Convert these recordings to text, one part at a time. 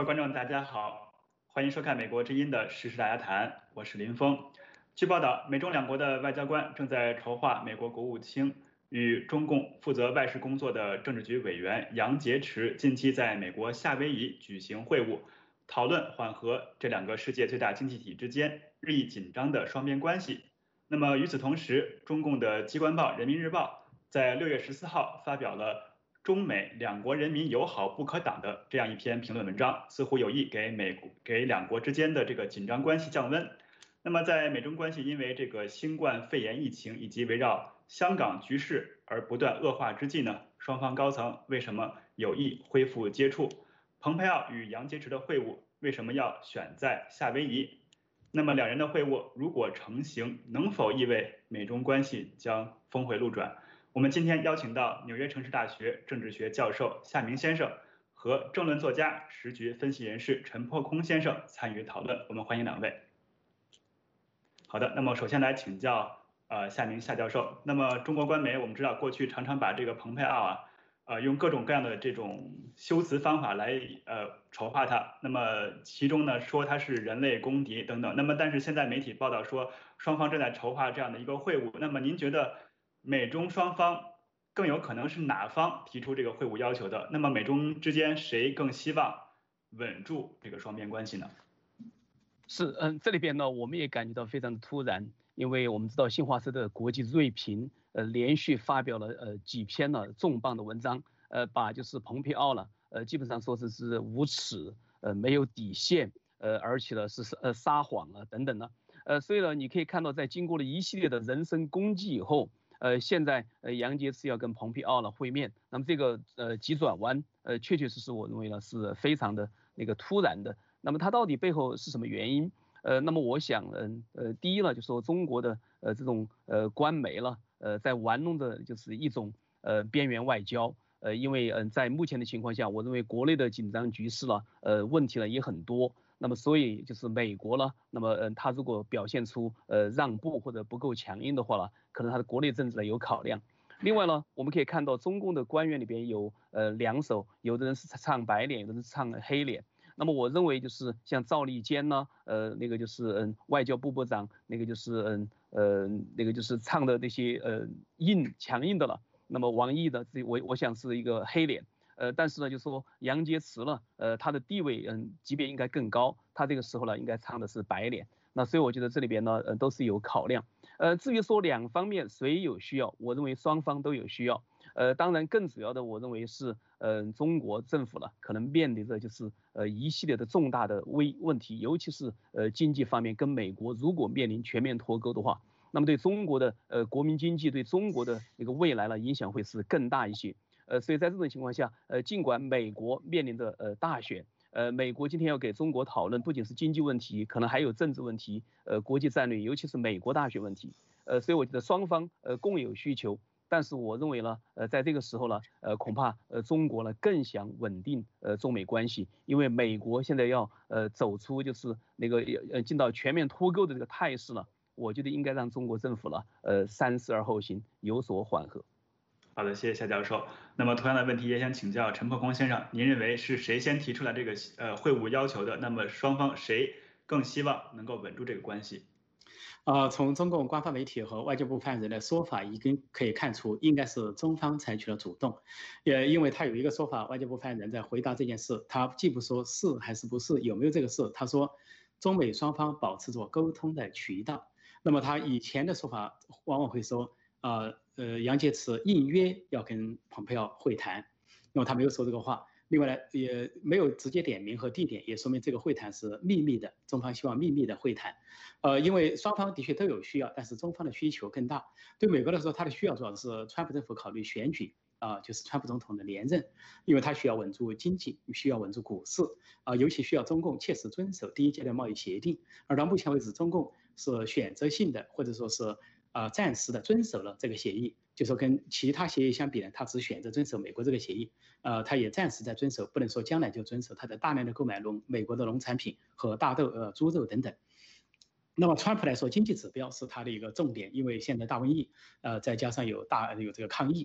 位观众，大家好，欢迎收看美国之音的时事大家谈，我是林峰。据报道，美中两国的外交官正在筹划美国国务卿与中共负责外事工作的政治局委员杨洁篪近期在美国夏威夷举行会晤，讨论缓和这两个世界最大经济体之间日益紧张的双边关系。那么与此同时，中共的机关报《人民日报》在6月14号发表了中美两国人民友好不可挡的这样一篇评论文章，似乎有意给两国之间的这个紧张关系降温。那么在美中关系因为这个新冠肺炎疫情以及围绕香港局势而不断恶化之际呢，双方高层为什么有意恢复接触？蓬佩奥与杨洁篪的会晤为什么要选在夏威夷？那么两人的会晤如果成行，能否意味美中关系将峰回路转？我们今天邀请到纽约城市大学政治学教授夏明先生和政论作家、时局分析人士陈破空先生参与讨论。我们欢迎两位。好的，那么首先来请教夏明夏教授。那么中国官媒我们知道过去常常把这个蓬佩奥用各种各样的这种修辞方法来筹划它。那么其中呢说它是人类公敌等等。那么但是现在媒体报道说双方正在筹划这样的一个会晤。那么您觉得美中双方更有可能是哪方提出这个会晤要求的？那么美中之间谁更希望稳住这个双边关系呢？ 是，这里边呢，我们也感觉到非常的突然，因为我们知道新华社的国际锐评，连续发表了几篇呢重磅的文章，把就是蓬佩奥了，基本上说是无耻，没有底线，而且呢是撒谎啊等等呢，所以呢你可以看到，在经过了一系列的人身攻击以后，现在杨洁篪要跟蓬佩奥了会面，那么这个急转弯，确确实实我认为呢是非常的那个突然的。那么它到底背后是什么原因？那么我想，第一呢，就说中国的这种官媒了，在玩弄的就是一种边缘外交，因为在目前的情况下，我认为国内的紧张局势了，问题呢也很多。那么所以就是美国呢，那么他如果表现出让步或者不够强硬的话呢，可能他的国内政治呢有考量。另外呢，我们可以看到中共的官员里边有两手，有的人是唱白脸，有的人是唱黑脸。那么我认为就是像赵立坚呢，那个就是外交部部长，那个就是那个就是唱的那些强硬的了。那么王毅的我想是一个黑脸，但是呢就说杨洁篪呢，他的地位级别应该更高，他这个时候呢应该唱的是白脸。那所以我觉得这里边呢都是有考量。至于说两方面谁有需要，我认为双方都有需要。当然更主要的，我认为是中国政府了，可能面临着就是一系列的重大的问题，尤其是经济方面，跟美国如果面临全面脱钩的话，那么对中国的国民经济，对中国的那个未来呢影响会是更大一些。所以在这种情况下，尽管美国面临着大选，美国今天要给中国讨论不仅是经济问题，可能还有政治问题，国际战略，尤其是美国大选问题。所以我觉得双方共有需求。但是我认为呢，在这个时候呢，恐怕中国呢更想稳定中美关系，因为美国现在要走出就是那个进到全面脱钩的这个态势呢，我觉得应该让中国政府呢三思而后行，有所缓和。 好的，谢谢夏教授。那么同样的问题也想请教陈破空先生，您认为是谁先提出来这个会晤要求的？那么双方谁更希望能够稳住这个关系？ 从中共官方媒体和外交部发言人的说法已经可以看出，应该是中方采取了主动。也因为他有一个说法，外交部发言人在回答这件事，他既不说是还是不是，有没有这个事，他说中美双方保持着沟通的渠道。那么他以前的说法往往会说，杨洁篪应约要跟蓬佩奥会谈，那么他没有说这个话。另外呢，也没有直接点名和地点，也说明这个会谈是秘密的，中方希望秘密的会谈。因为双方的确都有需要，但是中方的需求更大。对美国来说，他的需要主要是川普政府考虑选举就是川普总统的连任，因为他需要稳住经济，需要稳住股市尤其需要中共切实遵守第一阶段贸易协定。而到目前为止，中共是选择性的，或者说是暂时的遵守了这个协议，就说跟其他协议相比呢，他只选择遵守美国这个协议，他也暂时在遵守，不能说将来就遵守，他在大量的购买美国的农产品和大豆、猪肉等等。那么川普来说，经济指标是他的一个重点，因为现在大瘟疫，再加上有这个抗疫，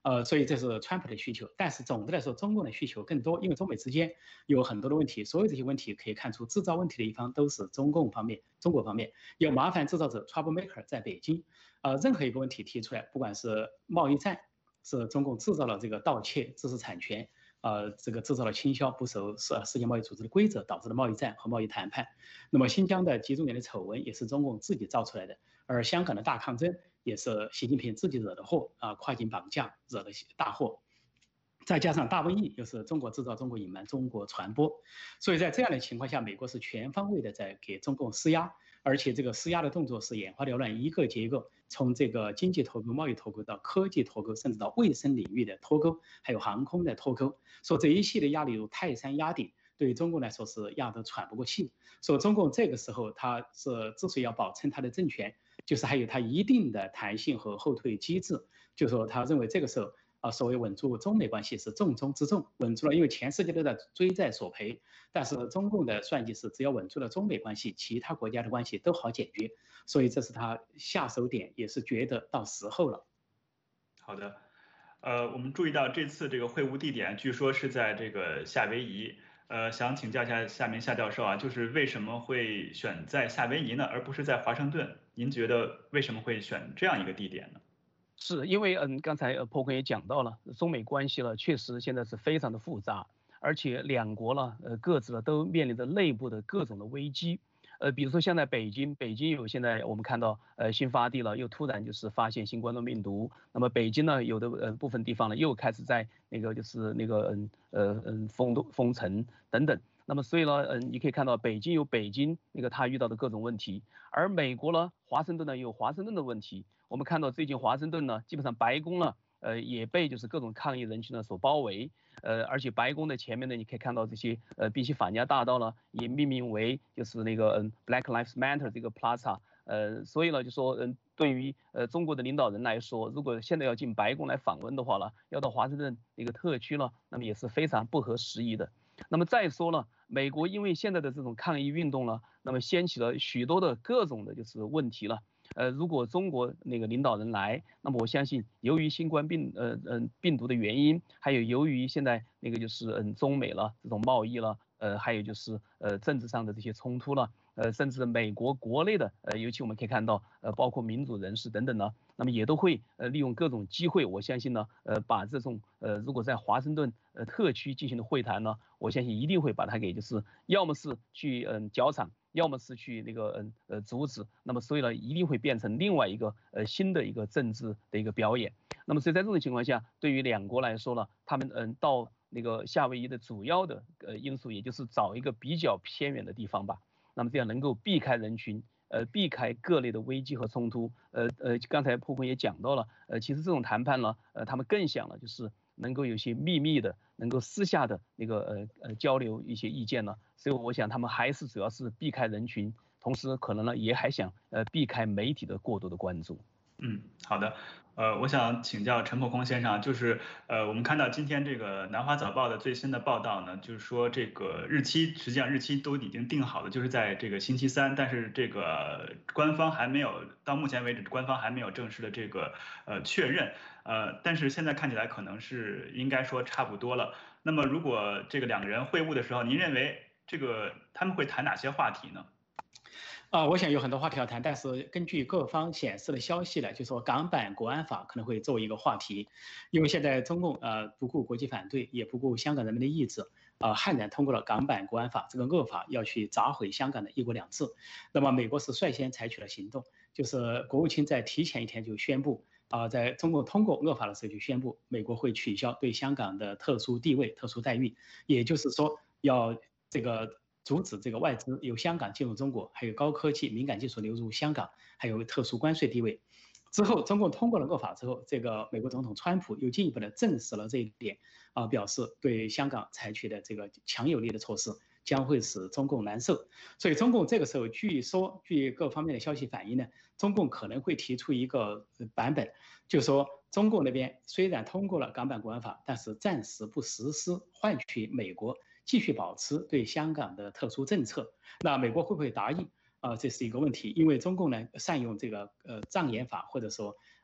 所以这是川普的需求。但是总的来说，中共的需求更多，因为中美之间有很多的问题，所有这些问题可以看出，制造问题的一方都是中国方面，有麻烦制造者 troublemaker 在北京，任何一个问题提出来，不管是贸易战，是中共制造了这个盗窃知识产权。这个制造了倾销不守世界贸易组织的规则导致的贸易战和贸易谈判。那么新疆的集中营的丑闻也是中共自己造出来的，而香港的大抗争也是习近平自己惹的祸跨境绑架惹的大祸。再加上大瘟疫又是中国制造、中国隐瞒、中国传播，所以在这样的情况下，美国是全方位的在给中共施压，而且这个施压的动作是眼花缭乱，一个接一个，从这个经济脱钩、贸易脱钩到科技脱钩，甚至到卫生领域的脱钩，还有航空的脱钩，说这一系列压力如泰山压顶，对于中共来说是压得喘不过气。说中共这个时候他是之所以要保证他的政权，就是还有他一定的弹性和后退机制，就说他认为这个时候。所谓稳住中美关系是重中之重，稳住了，因为全世界都在追债索赔，但是中共的算计是只要稳住了中美关系，其他国家的关系都好解决，所以这是他下手点，也是觉得到时候了。 好的，我们注意到这次这个会晤地点据说是在这个夏威夷，想请教一下夏明夏教授啊，就是为什么会选在夏威夷呢，而不是在华盛顿？您觉得为什么会选这样一个地点呢？ 是因为刚才破坤也讲到了，中美关系确实现在是非常的复杂，而且两国各自都面临着内部的各种的危机。比如说现在北京有现在我们看到新发地了，又突然就是发现新冠状病毒，那么北京呢有的部分地方呢又开始在那个就是那个封城等等。那么所以呢你可以看到北京有北京那个他遇到的各种问题，而美国呢华盛顿呢有华盛顿的问题。我们看到最近华盛顿呢基本上白宫呢也被就是各种抗议人群呢所包围。而且白宫的前面呢，你可以看到这些宾夕法尼亚大道呢，也命名为就是那个Black Lives Matter 这个 Plaza。所以呢，就说对于中国的领导人来说，如果现在要进白宫来访问的话呢，要到华盛顿那个特区呢，那么也是非常不合时宜的。那么再说呢，美国因为现在的这种抗议运动呢，那么掀起了许多的各种的就是问题了。如果中国那个领导人来，那么我相信，由于新冠病毒的原因，还有由于现在那个就是中美了这种贸易了，还有就是政治上的这些冲突了，甚至美国国内的尤其我们可以看到包括民主人士等等呢，那么也都会利用各种机会，我相信呢把这种如果在华盛顿特区进行的会谈呢，我相信一定会把它给就是要么是去绞场。要么是去那个阻止，那么所以呢，一定会变成另外一个新的一个政治的一个表演。那么所以在这种情况下，对于两国来说呢，他们到那个夏威夷的主要的因素，也就是找一个比较偏远的地方吧。那么这样能够避开人群，避开各类的危机和冲突。刚才破坤也讲到了，其实这种谈判呢，他们更想了就是能够有些秘密的，能够私下的那个交流一些意见呢。所以我想他们还是主要是避开人群，同时可能呢也还想避开媒体的过多的关注。 好的，我想请教陈破空先生，就是我们看到今天这个南华早报的最新的报道呢，就是说这个日期实际上日期都已经定好了，就是在这个星期三，但是这个官方还没有到目前为止，官方还没有正式的这个确认，但是现在看起来可能是应该说差不多了。那么如果这个两个人会晤的时候，您认为这个他们会谈哪些话题呢？ 我想有很多话题要谈，但是根据各方显示的消息呢，就说港版国安法可能会作为一个话题，因为现在中共不顾国际反对，也不顾香港人民的意志，悍然通过了港版国安法这个恶法，要去砸毁香港的一国两制。那么美国是率先采取了行动，就是国务卿在提前一天就宣布，在中共通过恶法的时候就宣布，美国会取消对香港的特殊地位、特殊待遇，也就是说要这个。阻止这个外资由香港进入中国，还有高科技敏感技术流入香港，还有特殊关税地位。之后，中共通过了恶法之后，这个美国总统川普又进一步的证实了这一点，表示对香港采取的这个强有力的措施将会使中共难受。所以，中共这个时候据各方面的消息反映呢，中共可能会提出一个版本，就是说中共那边虽然通过了港版国安法，但是暂时不实施，换取美国继续保持对香港的特殊政策。那美国会不会答应？这是一个问题，因为中共呢善用这个障眼法，或者说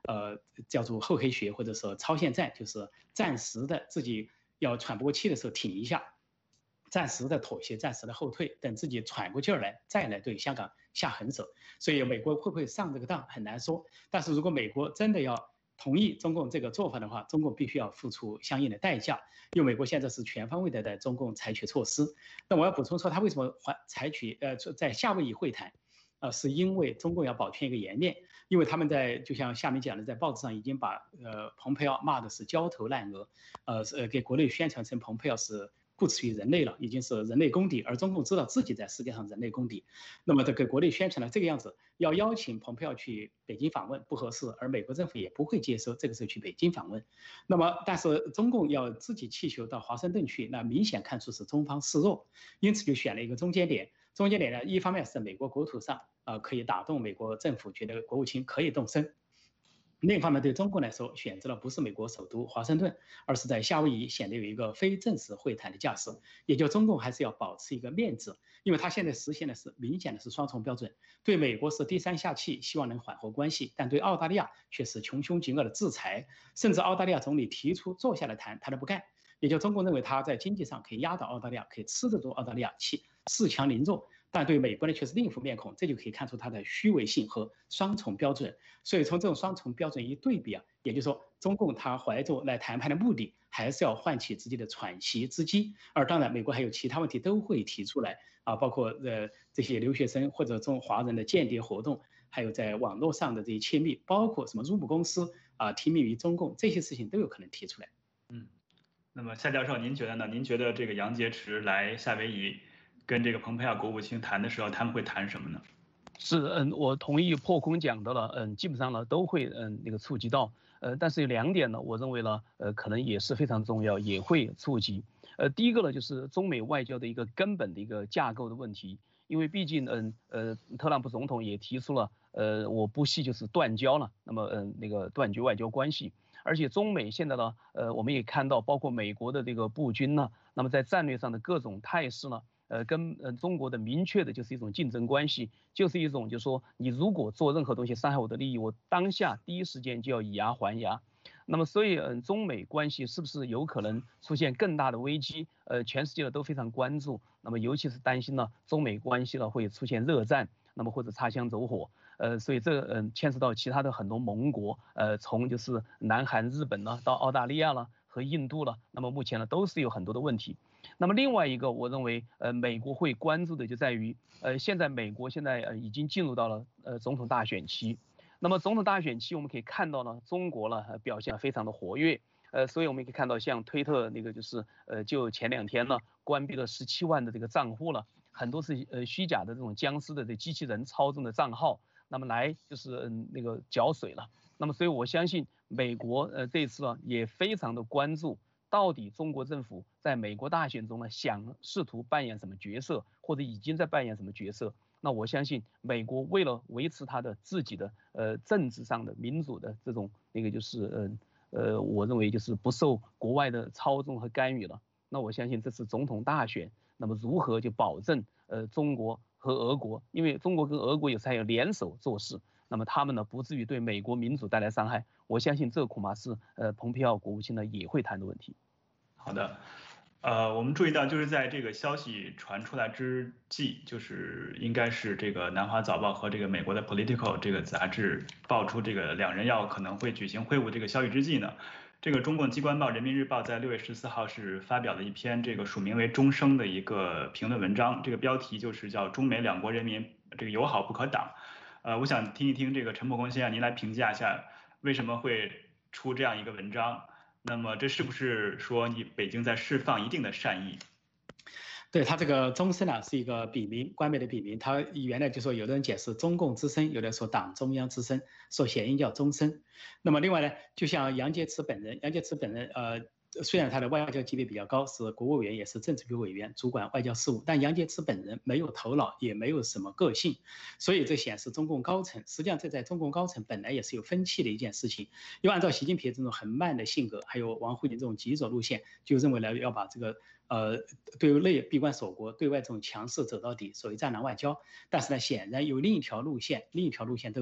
叫做厚黑学或者说超限战，就是暂时的自己要喘不过气的时候挺一下，暂时的妥协，暂时的后退，等自己喘过劲儿来，再来对香港下狠手。所以美国会不会上这个当很难说。但是如果美国真的要同意中共这个做法的话，中共必须要付出相应的代价，因为美国现在是全方位的在中共采取措施。那我要补充说，他为什么采取在夏威夷会谈？是因为中共要保全一个颜面，因为他们就像下面讲的，在报纸上已经把蓬佩奥骂的是焦头烂额，给国内宣传成蓬佩奥是不耻于人类了，已经是人类公敌，而中共知道自己在世界上人类公敌，那么给国内宣传了这个样子，要邀请蓬佩奥去北京访问不合适，而美国政府也不会接收这个时候去北京访问，那么但是中共要自己气球到华盛顿去，那明显看出是中方示弱，因此就选了一个中间点。中间点呢，一方面是美国国土上，可以打动美国政府，觉得国务卿可以动身；另一方面，对中共来说，选择了不是美国首都华盛顿，而是在夏威夷，显得有一个非正式会谈的架势。也就中共还是要保持一个面子，因为他现在实现的是明显的是双重标准，对美国是低声下气，希望能缓和关系，但对澳大利亚却是穷凶极恶的制裁，甚至澳大利亚总理提出坐下来谈，他都不干。也就中共认为他在经济上可以压倒澳大利亚，可以吃得住澳大利亚恃强凌弱，但对美国呢却是另一副面孔，这就可以看出他的虚伪性和双重标准。所以从这种双重标准一对比啊，也就是说，中共他怀着来谈判的目的，还是要唤起自己的喘息之机。而当然，美国还有其他问题都会提出来啊，包括这些留学生或者中华人的间谍活动，还有在网络上的这些窃密，包括什么入股公司啊听命于中共，这些事情都有可能提出来。 那么夏教授，您觉得呢？您觉得这个杨洁篪来夏威夷跟这个蓬佩奥国务卿谈的时候，他们会谈什么呢？ 是，我同意破空讲的了，基本上呢都会那个触及到，但是有2点呢，我认为呢，可能也是非常重要，也会触及。第一个呢，就是中美外交的一个根本的一个架构的问题，因为毕竟特朗普总统也提出了，我不惜就是断交了，那么那个断绝外交关系。而且中美现在呢，我们也看到，包括美国的这个布军呢，那么在战略上的各种态势呢，跟中国的明确的就是一种竞争关系，就是一种就是说，你如果做任何东西伤害我的利益，我当下第一时间就要以牙还牙。那么所以中美关系是不是有可能出现更大的危机？全世界都非常关注。那么尤其是担心呢，中美关系呢会出现热战，那么或者擦枪走火。所以这牵涉到其他的很多盟国，从就是南韩、日本呢到澳大利亚了和印度了，那么目前呢都是有很多的问题。那么另外一个，我认为美国会关注的就在于，现在美国现在已经进入到了总统大选期。那么总统大选期，我们可以看到呢，中国呢表现非常的活跃。所以我们可以看到，像推特那个就是就前2天呢关闭了17万的这个账户了，很多是虚假的这种僵尸的这机器人操纵的账号。那么来就是那个搅水了。那么所以我相信美国这一次呢也非常的关注，到底中国政府在美国大选中呢想试图扮演什么角色，或者已经在扮演什么角色。那我相信美国为了维持它的自己的政治上的民主的这种那个就是我认为就是不受国外的操纵和干预了。那我相信这次总统大选，那么如何就保证中国和俄国，因为中国跟俄国有时还有联手做事，那么他们呢不至于对美国民主带来伤害。我相信这恐怕是蓬佩奥国务卿呢也会谈的问题。 好的，我们注意到就是在这个消息传出来之际，就是应该是这个南华早报和这个美国的 Political 这个杂志爆出这个2人要可能会举行会晤这个消息之际呢，这个中共机关报人民日报在6月14号是发表了一篇这个署名为钟声的一个评论文章，这个标题就是叫中美两国人民这个友好不可挡。我想听一听这个陈伯公先生您来评价一下为什么会出这样一个文章，那么这是不是说你北京在释放一定的善意？ 对，他这个钟声是一个笔名，官媒的笔名。他原来就说，有的人解释中共之声，有的说党中央之声，说谐音叫钟声。那么另外呢，就像杨洁篪本人，虽然他的外交级别比较高，是国务委员，也是政治局委员，主管外交事务，但杨洁篪本人没有头脑，也没有什么个性，所以这显示中共高层，实际上这在中共高层本来也是有分歧的一件事情。因为按照习近平这种很慢的性格，还有王沪宁这种极左路线，就认为呢要把这个对内闭关锁国，对外这种强势走到底，所谓战狼外交。但是呢，显然有另一条路线斗争，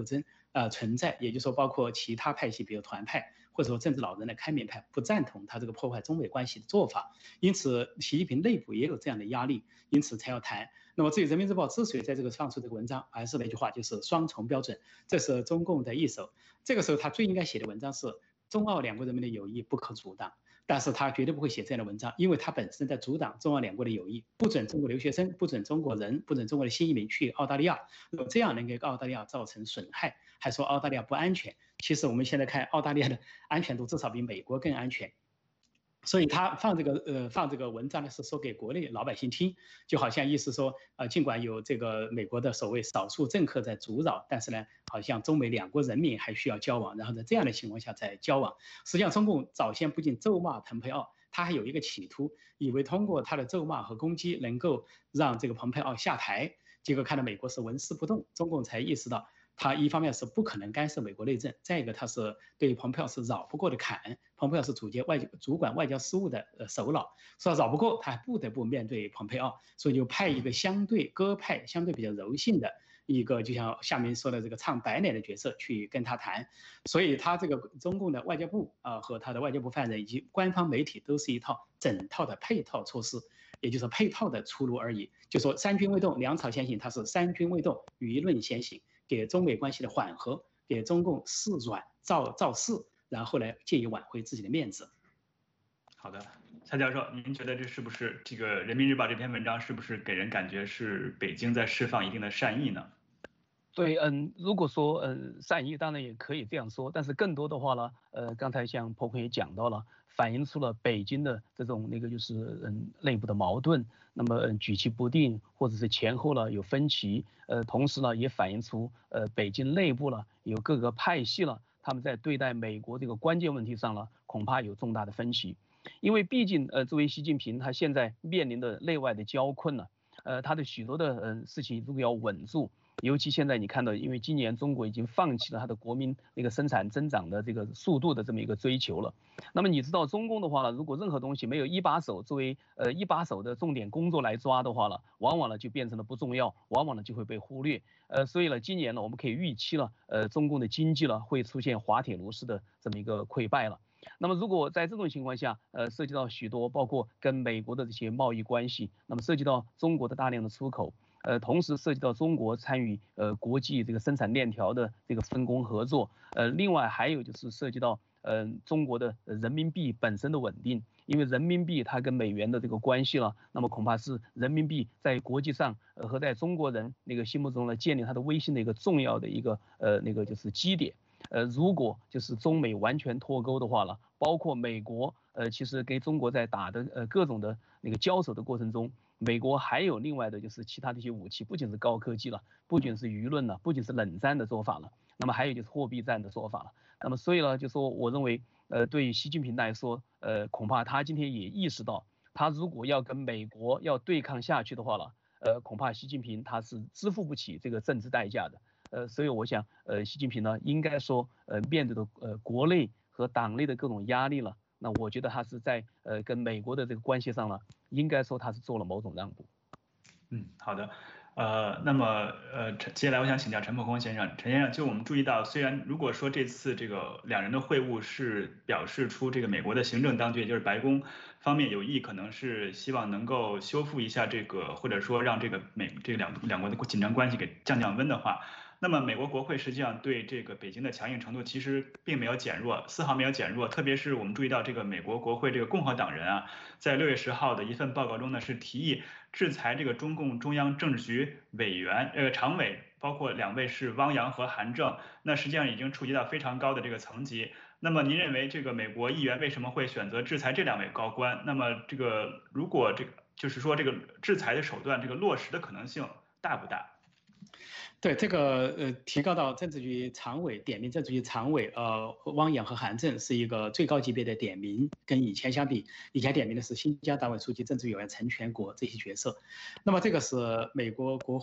存在，也就是说包括其他派系，比如团派或者说政治老人的开明派不赞同他这个破坏中美关系的做法，因此习近平内部也有这样的压力，因此才要谈。那么至于人民日报之所以在这个放出这个文章，还是那句话，就是双重标准，这是中共的一手。这个时候他最应该写的文章是中澳两国人民的友谊不可阻挡。但是他绝对不会写这样的文章，因为他本身在阻挡中澳两国的友谊，不准中国留学生、不准中国人、不准中国的新移民去澳大利亚，这样能给澳大利亚造成损害，还说澳大利亚不安全。其实我们现在看澳大利亚的安全度至少比美国更安全。所以他放这个文章呢，是说给国内老百姓听，就好像意思说，尽管有这个美国的所谓少数政客在阻扰，但是呢，好像中美两国人民还需要交往，然后在这样的情况下再交往。实际上，中共早先不仅咒骂蓬佩奥，他还有一个企图，以为通过他的咒骂和攻击能够让这个蓬佩奥下台，结果看到美国是纹丝不动，中共才意识到。他一方面是不可能干涉美国内政，再一个他是对蓬佩奥是绕不过的坎。蓬佩奥是主管外交事务的首脑，说绕不过，他还不得不面对蓬佩奥，所以就派一个相对鸽派、相对比较柔性的一个，就像下面说的这个唱白脸的角色去跟他谈。所以他这个中共的外交部和他的外交部发言人以及官方媒体都是一套整套的配套措施。也就是配套的出路而已，就说三军未动，粮草先行，它是三军未动，舆论先行，给中美关系的缓和，给中共示软造势，然后来借以挽回自己的面子。 好的，蔡教授，您觉得这是不是这个人民日报这篇文章是不是给人感觉是北京在释放一定的善意呢？ 对，如果说善意，当然也可以这样说，但是更多的话呢，刚才像婆婆也讲到了，反映出了北京的这种就是内部的矛盾，那么举棋不定，或者是前后呢有分歧，同时呢也反映出北京内部呢有各个派系了，他们在对待美国这个关键问题上呢恐怕有重大的分歧，因为毕竟作为习近平他现在面临的内外的交困呢，他的许多的事情如果要稳住。尤其现在你看到，因为今年中国已经放弃了它的国民那个生产增长的这个速度的这么一个追求了。那么你知道中共的话呢，如果任何东西没有一把手作为一把手的重点工作来抓的话呢，往往呢就变成了不重要，往往呢就会被忽略。所以呢，今年呢我们可以预期了，中共的经济呢会出现滑铁卢式的这么一个溃败了。那么如果在这种情况下，涉及到许多包括跟美国的这些贸易关系，那么涉及到中国的大量的出口。同时涉及到中国参与国际这个生产链条的这个分工合作，另外还有就是涉及到中国的人民币本身的稳定，因为人民币它跟美元的这个关系了，那么恐怕是人民币在国际上和在中国人那个心目中呢建立它的威信的一个重要的一个就是基点。如果就是中美完全脱钩的话了，包括美国其实跟中国在打的各种的那个交手的过程中。美国还有另外的就是其他的一些武器，不仅是高科技了，不仅是舆论了，不仅是冷战的做法了，那么还有就是货币战的做法了。那么所以呢，就说我认为，对于习近平来说，恐怕他今天也意识到，他如果要跟美国要对抗下去的话了，恐怕习近平他是支付不起这个政治代价的。所以我想，习近平呢，应该说，面对的国内和党内的各种压力了。那我觉得他是在跟美国的这个关系上呢，应该说他是做了某种让步。 好的，那么接下来我想请教陈伯宏先生，陈先生，就我们注意到，虽然如果说这次这个两人的会晤是表示出这个美国的行政当局，也就是白宫方面有意，可能是希望能够修复一下这个，或者说让这个两国的紧张关系给降温的话。那么美国国会实际上对这个北京的强硬程度其实并没有减弱，丝毫没有减弱。特别是我们注意到这个美国国会这个共和党人啊，在6月10号的一份报告中呢，是提议制裁这个中共中央政治局常委，包括2位是汪洋和韩正，那实际上已经触及到非常高的这个层级。那么您认为这个美国议员为什么会选择制裁这2位高官？那么这个如果这个就是说这个制裁的手段这个落实的可能性大不大？ 对这个提高到政治局常委点名政治局常委汪洋和韩正是一个最高级别的点名，跟以前相比，以前点名的是新疆党委书记、政治委员陈全国这些角色。那么这个是美国国会啊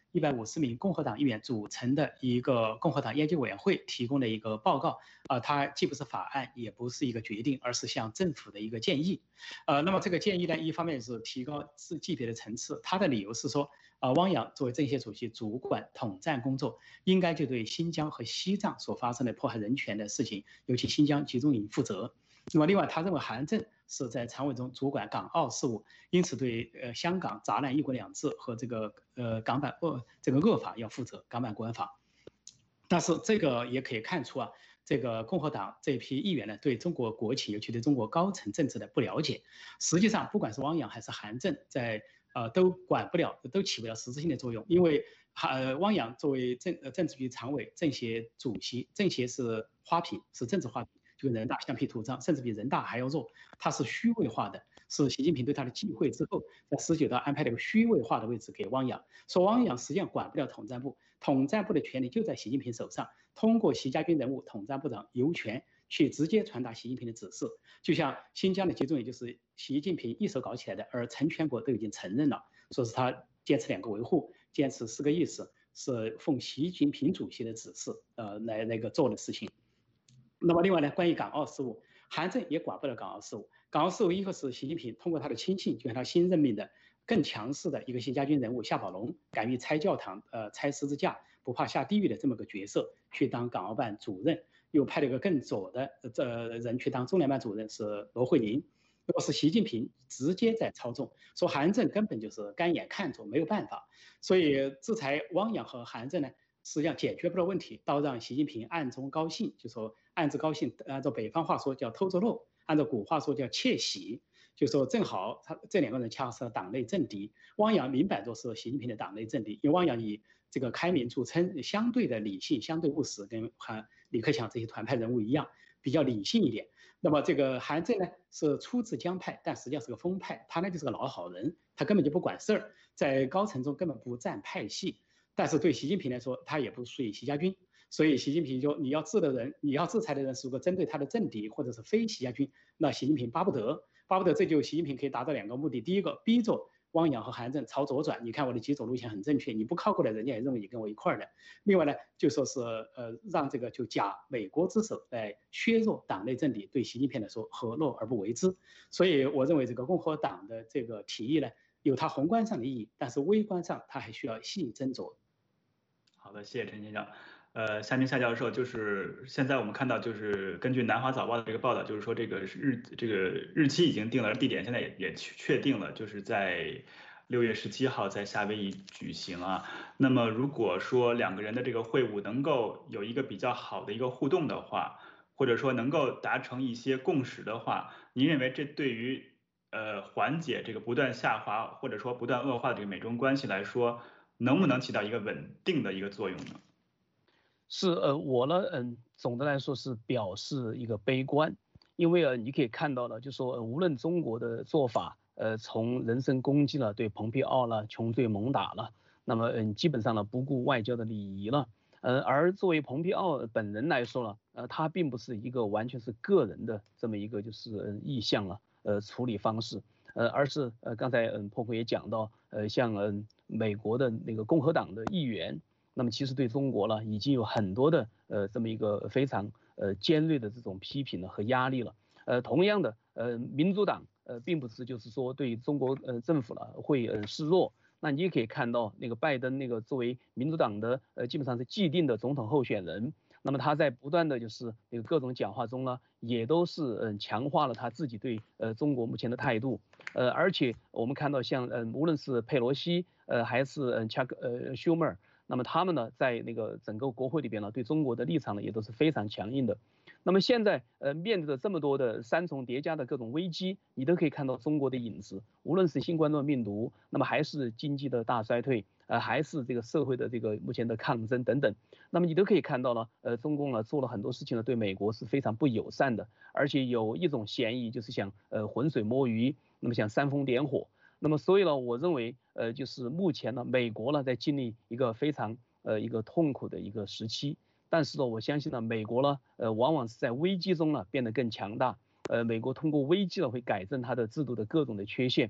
150名共和党议员组成的一个共和党研究委员会提供的一个报告。它既不是法案，也不是一个决定，而是向政府的一个建议。那么这个建议呢，一方面是提高级别的层次，它的理由是说，汪洋作为政协主席主管统战工作，应该就对新疆和西藏所发生的迫害人权的事情，尤其新疆集中营负责。那么另外，他认为韩正是在常委中主管港澳事务，因此对香港砸烂一国两制和这个港版这个恶法要负责，港版国安法。但是这个也可以看出啊，这个共和党这批议员呢，对中国国情，尤其对中国高层政治的不了解。实际上，不管是汪洋还是韩正，都起不了实质性的作用，因为汪洋作为政治局常委、政协主席，政协是花瓶，是政治花瓶。就跟人大橡皮图章，甚至比人大还要弱，它是虚位化的，是习近平对他的忌讳之后，在19大安排了一个虚位化的位置给汪洋，说汪洋实际上管不了统战部，统战部的权力就在习近平手上，通过习家军人物统战部长尤权去直接传达习近平的指示，就像新疆的集中营就是习近平一手搞起来的，而成全国都已经承认了，说是他坚持2个维护，坚持4个意识，是奉习近平主席的指示来那个做的事情。那么另外呢，关于港澳事务，韩正也管不了港澳事务。港澳事务一个是习近平通过他的亲信，就像他新任命的更强势的一个习家军人物夏宝龙，敢于拆教堂、拆十字架，不怕下地狱的这么个角色，去当港澳办主任，又派了一个更左的人去当中联办主任，是罗慧玲。如果是习近平直接在操纵，说韩正根本就是干眼看着，没有办法。所以制裁汪洋和韩正呢，实际上解决不了问题，倒让习近平暗中高兴，就说暗自高兴，按照北方话说叫偷着漏，按照古话说叫窃喜，就说正好他这2个人恰好是党内政敌，汪洋明摆着是习近平的党内政敌，因为汪洋以这个开明著称，相对的理性，相对务实，跟李克强这些团派人物一样，比较理性一点。那么这个韩正呢是出自江派，但实际上是个风派，他呢就是个老好人，他根本就不管事儿，在高层中根本不占派系。但是对习近平来说，他也不属于习家军，所以习近平就你要治的人，你要制裁的人，如果针对他的政敌或者是非习家军，那习近平巴不得，这就习近平可以达到2个目的：第一个，逼着汪洋和韩正朝左转，你看我的极左路线很正确，你不靠过来，人家也认为你跟我一块的；另外呢，就说是让这个就假美国之手来削弱党内政敌，对习近平来说何乐而不为之？所以我认为这个共和党的这个提议呢，有它宏观上的意义，但是微观上它还需要细斟酌。 好的，谢谢陈先生。夏明夏教授，就是现在我们看到，就是根据南华早报的这个报道，就是说这个日期已经定了，地点现在也确定了，就是在6月17号在夏威夷举行啊。那么如果说2个人的这个会晤能够有一个比较好的一个互动的话，或者说能够达成一些共识的话，您认为这对于缓解这个不断下滑或者说不断恶化的这个美中关系来说，能不能起到一个稳定的一个作用呢？ 是我呢总的来说是表示一个悲观，因为你可以看到了，就说无论中国的做法，从人身攻击了，对蓬佩奥了穷追猛打了，那么基本上呢不顾外交的礼仪了，而作为蓬佩奥本人来说呢，他并不是一个完全是个人的这么一个就是意向了，处理方式，而是刚才破坤也讲到，像美国的那个共和党的议员。那么其实对中国呢，已经有很多的这么一个非常尖锐的这种批评呢和压力了。同样的民主党并不是就是说对中国政府呢会示弱。那你也可以看到那个拜登那个作为民主党的基本上是既定的总统候选人，那么他在不断的就是那个各种讲话中呢，也都是强化了他自己对中国目前的态度。而且我们看到像无论是佩洛西还是舒默。那么他们呢，在那个整个国会里边呢，对中国的立场呢，也都是非常强硬的。那么现在面对着这么多的3重叠加的各种危机，你都可以看到中国的影子，无论是新冠状病毒，那么还是经济的大衰退，还是这个社会的这个目前的抗争等等，那么你都可以看到了，中共呢做了很多事情呢，对美国是非常不友善的，而且有一种嫌疑就是想浑水摸鱼，那么想煽风点火。那么所以呢，我认为就是目前呢，美国呢在经历一个非常一个痛苦的一个时期，但是呢，我相信呢，美国呢往往是在危机中呢变得更强大，美国通过危机呢会改正它的制度的各种的缺陷，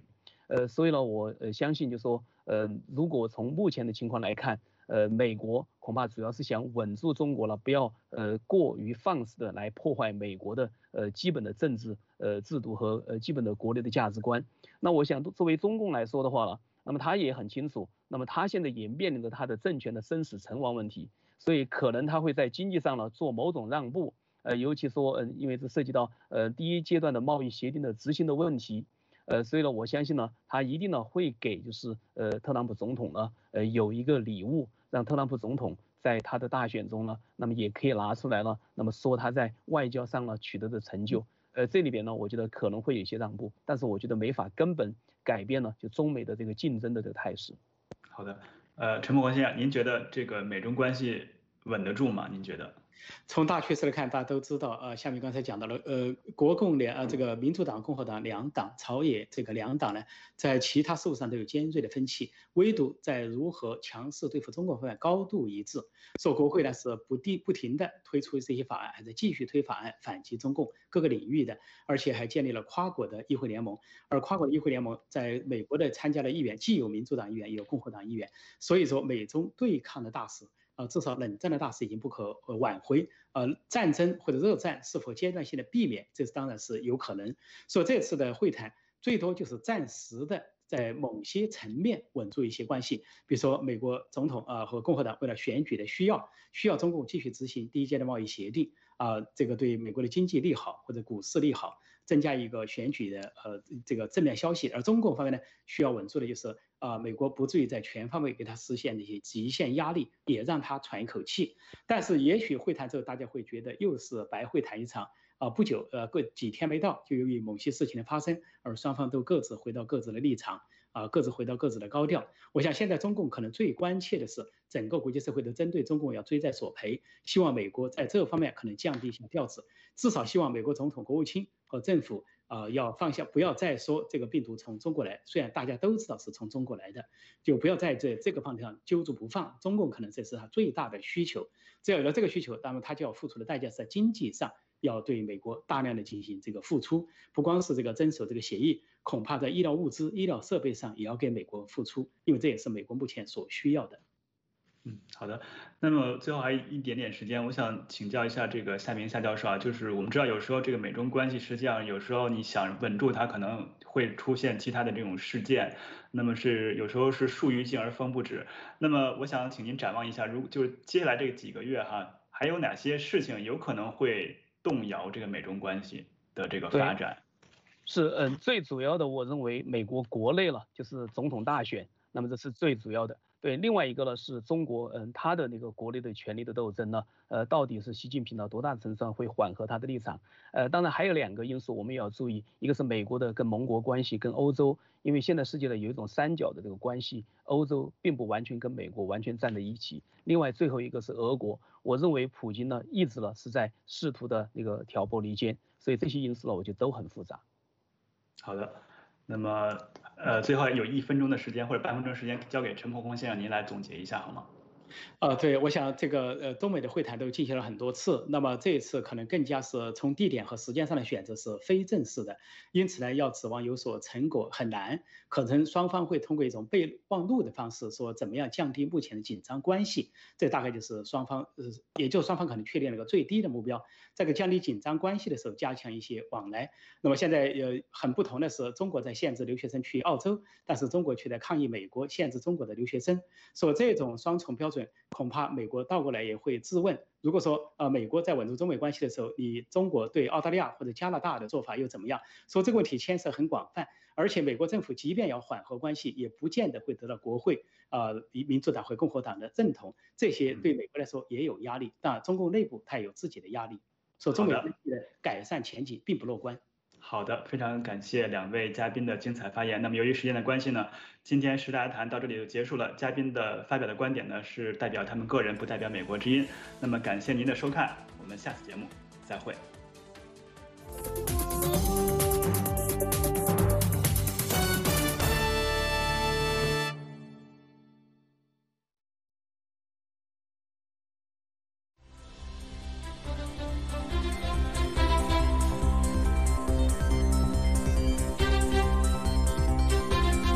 所以呢，我相信就是说，如果从目前的情况来看，美国恐怕主要是想稳住中国了，不要过于放肆的来破坏美国的基本的政治制度和基本的国内的价值观。那我想作为中共来说的话呢，那么他也很清楚，那么他现在也面临着他的政权的生死存亡问题，所以可能他会在经济上呢做某种让步，尤其说因为这涉及到第一阶段的贸易协定的执行的问题。所以呢，我相信呢，他一定呢会给就是特朗普总统呢有一个礼物，让特朗普总统在他的大选中呢，那么也可以拿出来了，那么说他在外交上呢取得的成就。这里边呢，我觉得可能会有一些让步，但是我觉得没法根本改变呢就中美的这个竞争的这个态势。 好的，陈伯宏先生，您觉得这个美中关系稳得住吗？您觉得？ 从大趋势来看，大家都知道，下面刚才讲到了，国共这个民主党、共和党两党，朝野这个两党呢，在其他事务上都有尖锐的分歧，唯独在如何强势对付中国方面高度一致。说国会呢是不停的推出这些法案，还在继续推法案反击中共各个领域的，而且还建立了跨国的议会联盟。而跨国的议会联盟在美国的参加的议员，既有民主党议员，也有共和党议员，所以说美中对抗的大势。至少冷战的大势已经不可挽回，战争或者热战是否阶段性的避免，这当然是有可能。所以这次的会谈最多就是暂时的在某些层面稳住一些关系，比如说美国总统和共和党为了选举的需要中共继续执行第一阶段贸易协定这个对美国的经济利好或者股市利好，增加一个选举的这个正面消息。而中共方面呢，需要稳住的就是美国不至于在全方位给他实现那些极限压力，也让他喘一口气。但是也许会谈之后，大家会觉得又是白会谈一场不久几天没到，就由于某些事情的发生，而双方都各自回到各自的立场各自回到各自的高调。我想现在中共可能最关切的是，整个国际社会都针对中共要追债索赔，希望美国在这方面可能降低一下调子，至少希望美国总统、国务卿和政府要放下，不要再说这个病毒从中国来，虽然大家都知道是从中国来的，就不要在这个方向上揪住不放。中共可能这是他最大的需求，只要有了这个需求，那么他就要付出的代价是在经济上要对美国大量的进行这个付出，不光是这个遵守这个协议，恐怕在医疗物资、医疗设备上也要给美国付出，因为这也是美国目前所需要的。 好的。那么最后还有一点点时间，我想请教一下这个夏明夏教授就是我们知道有时候这个美中关系实际上有时候你想稳住它，可能会出现其他的这种事件，那么是有时候是树欲静而风不止。那么我想请您展望一下，就是接下来这几个月还有哪些事情有可能会动摇这个美中关系的这个发展？ 是最主要的，我认为美国国内了就是总统大选，那么这是最主要的。对，另外一个呢是中国，他的那个国内的权力的斗争呢，到底是习近平呢多大程度上会缓和他的立场？当然还有两个因素我们也要注意，一个是美国的跟盟国关系，跟欧洲，因为现在世界的有一种三角的这个关系，欧洲并不完全跟美国完全站在一起。另外最后一个是俄国，我认为普京呢一直呢是在试图的那个挑拨离间，所以这些因素呢我觉得都很复杂。 好的，那么最后有1分钟的时间或者半分钟时间交给陈伯宏先生，您来总结一下好吗？ 对，我想这个中美的会谈都进行了很多次，那么这一次可能更加是从地点和时间上的选择是非正式的，因此呢，要指望有所成果很难，可能双方会通过一种备忘录的方式，说怎么样降低目前的紧张关系，这大概就是双方也就双方可能确定了个最低的目标，这个降低紧张关系的时候加强一些往来。那么现在很不同的是，中国在限制留学生去澳洲，但是中国却在抗议美国限制中国的留学生，说这种双重标准。恐怕美国倒过来也会质问，如果说美国在稳住中美关系的时候，你中国对澳大利亚或者加拿大的做法又怎么样？说这个问题牵涉很广泛，而且美国政府即便要缓和关系，也不见得会得到国会民主党和共和党的认同，这些对美国来说也有压力。当然，中共内部它也有自己的压力，说中美关系的改善前景并不乐观。 好的，非常感谢2位嘉宾的精彩发言。那么由于时间的关系呢，今天时大家谈到这里就结束了。嘉宾的发表的观点呢是代表他们个人，不代表美国之音。那么感谢您的收看，我们下次节目再会。